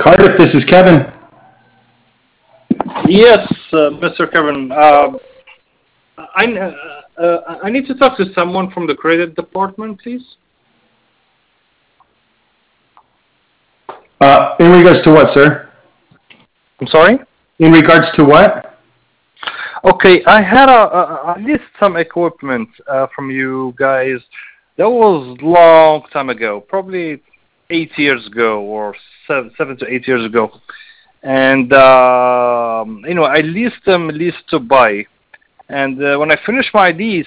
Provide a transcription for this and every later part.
Cardiff, this is Kevin. Yes, Mr. Kevin. I need to talk to someone from the credit department, please. In regards to what, sir? I'm sorry? In regards to what? Okay, I had I leased some equipment from you guys. That was long time ago, probably 8 years ago or 7 to 8 years ago. And, I leased them lease to buy. And when I finished my lease,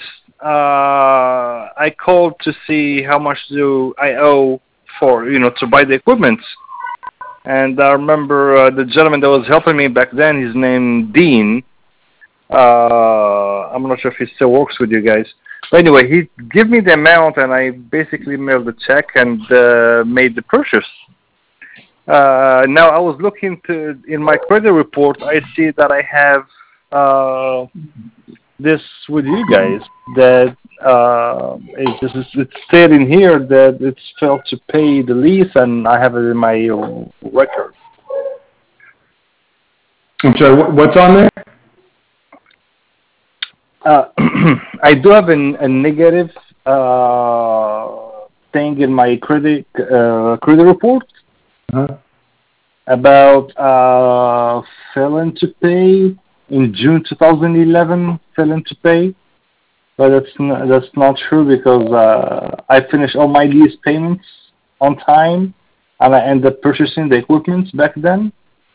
I called to see how much do I owe for, to buy the equipment. And I remember the gentleman that was helping me back then, his name Dean. I'm not sure if he still works with you guys. But anyway, he gave me the amount, and I basically mailed the check and made the purchase. Now I was looking in my credit report. I see that I have this with you guys that it said in here that it's failed to pay the lease, and I have it in my record. I'm sorry, what's on there? I do have a negative thing in my credit report about failing to pay in June 2011. Failing to pay, but that's not true because I finished all my lease payments on time, and I ended up purchasing the equipment back then.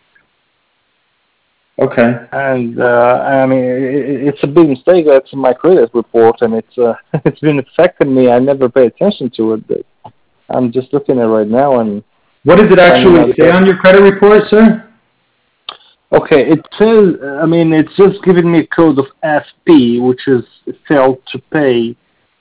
Okay. And I mean, it's a big mistake that's in my credit report, and it's been affecting me. I never pay attention to it, but I'm just looking at it right now. And what does it actually say on your credit report, sir? Okay, it says, it's just giving me a code of FP, which is failed to pay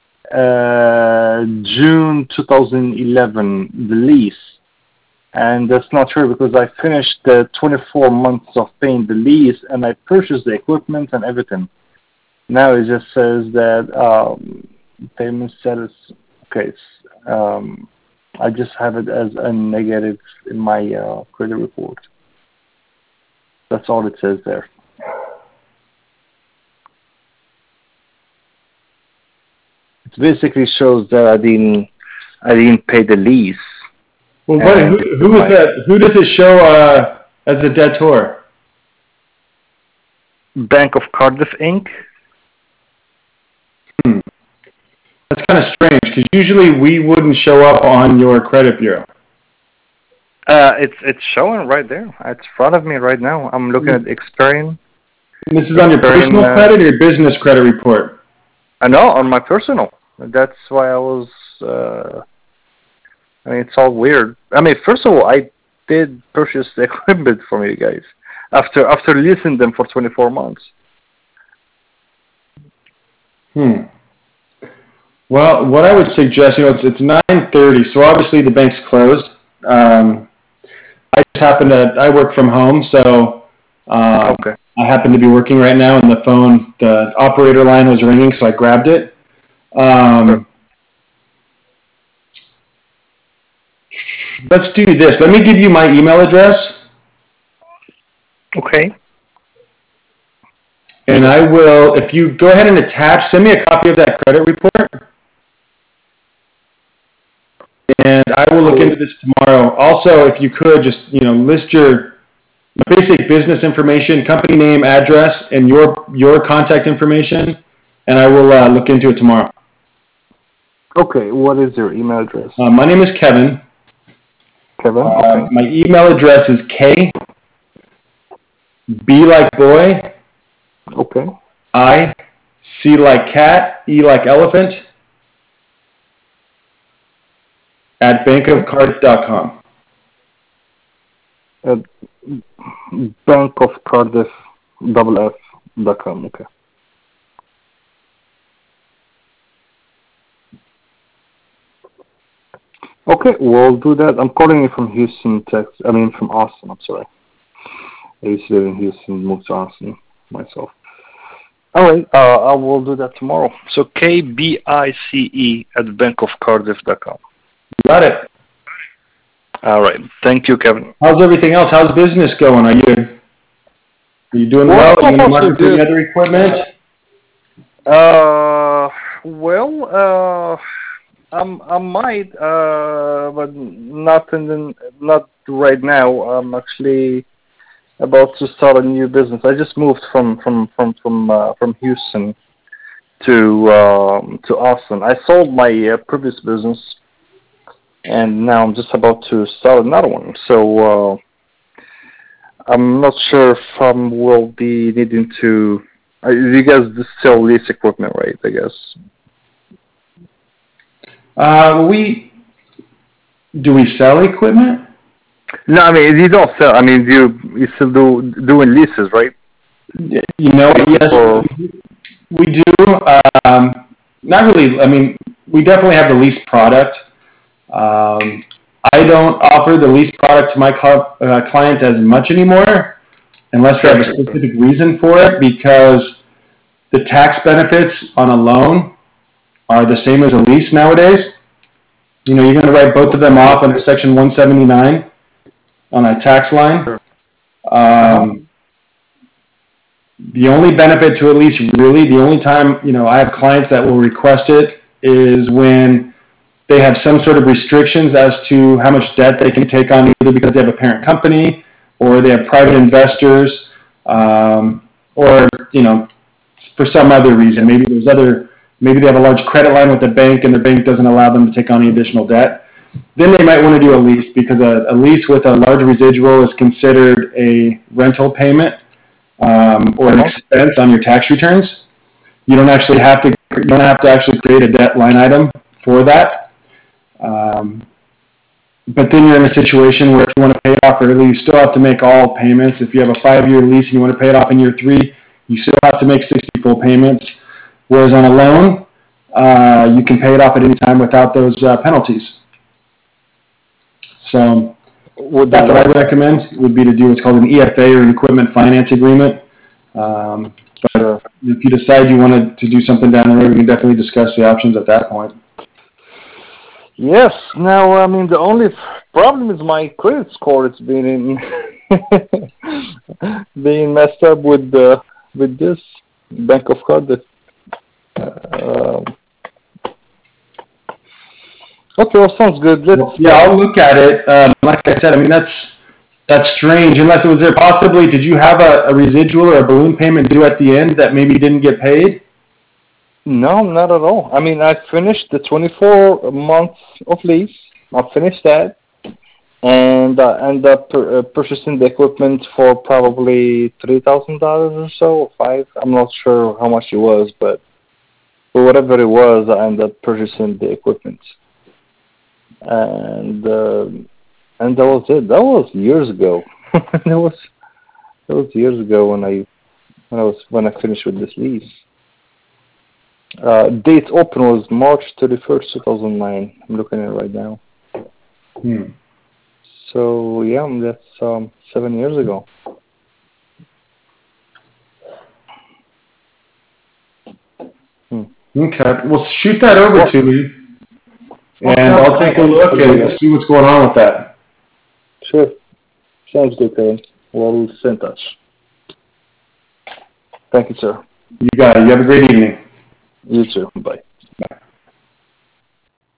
June 2011, the lease. And that's not true because I finished the 24 months of paying the lease, and I purchased the equipment and everything. Now it just says that payment status. Okay, I just have it as a negative in my credit report. That's all it says there. It basically shows that I didn't pay the lease. Well, who is that? Who does it show as a debtor? Bank of Cardiff, Inc. That's kind of strange because usually we wouldn't show up on your credit bureau. It's showing right there. It's in front of me right now. I'm looking at Experian. And this is on your personal credit or your business credit report? No, on my personal. That's why I was. It's all weird. First of all, I did purchase the equipment from you guys after leasing them for 24 months. Well, what I would suggest, it's 9:30, so obviously the bank's closed. I work from home, so okay. I happen to be working right now, and the operator line was ringing, so I grabbed it. Sure. Let's do this. Let me give you my email address. Okay. And I will, if you go ahead and send me a copy of that credit report. And I will look into this tomorrow. Also, if you could just, list your basic business information, company name, address, and your contact information, and I will look into it tomorrow. Okay. What is your email address? My name is Kevin. Kevin. Okay. My email address is K, B like boy. Okay. I, C like cat, E like elephant. At bankofcardiff.com. At bankofcardiff.com. Okay. Okay, we'll do that. I'm calling you from Houston, Texas. From Austin. I'm sorry. I used to live in Houston, moved to Austin myself. All right, I will do that tomorrow. So KBICE at bankofcardiff.com. Got it. All right. Thank you, Kevin. How's everything else? How's business going? Are you doing well? Are you in the market for any other equipment? Well, I might, but not right now. I'm actually about to start a new business. I just moved from Houston to Austin. I sold my previous business, and now I'm just about to start another one. So I'm not sure if I will be needing to. You guys sell lease equipment, right? I guess. Do we sell equipment? No, I mean you don't sell. I mean you still doing leases, right? You know, yes, we do. Not really. I mean, we definitely have the lease product. I don't offer the lease product to my clients as much anymore, unless they have a specific reason for it, because the tax benefits on a loan are the same as a lease nowadays. You know, you're going to write both of them off under Section 179 on a tax line. The only benefit to a lease, really, the only time, you know, I have clients that will request it is when they have some sort of restrictions as to how much debt they can take on, either because they have a parent company or they have private investors, or, you know, for some other reason. Maybe they have a large credit line with the bank and the bank doesn't allow them to take on any additional debt. Then they might want to do a lease, because a lease with a large residual is considered a rental payment, or an expense on your tax returns. You don't have to actually create a debt line item for that. But then you're in a situation where if you want to pay it off early, you still have to make all payments. If you have a 5-year lease and you want to pay it off in year 3, you still have to make 60 full payments. Whereas on a loan, you can pay it off at any time without those penalties. So that's what I would recommend, would be to do what's called an EFA, or an equipment finance agreement. But if you decide you wanted to do something down the road, we can definitely discuss the options at that point. Yes. Now, I mean, the only problem is my credit score. It's been being messed up with this Bank of Cardiff. Okay, well, sounds good. I'll look at it. Like I said, I mean, that's strange. Unless it was there possibly, did you have a residual or a balloon payment due at the end that maybe didn't get paid? No, not at all. I mean, I finished the 24 months of lease. I finished that, and I ended up purchasing the equipment for probably $3,000 or so, $5,000. I'm not sure how much it was, but for whatever it was, I ended up purchasing the equipment, and that was it. That was years ago. that was years ago when I finished with this lease. Date open was March 31st, 2009. I'm looking at it right now. So yeah, that's 7 years ago. Okay, well, shoot that over to me, and I'll take a look and see what's going on with that. Sure. Sounds good, Kevin. We'll stay in touch. Thank you, sir. You got it. You have a great evening. You too. Bye.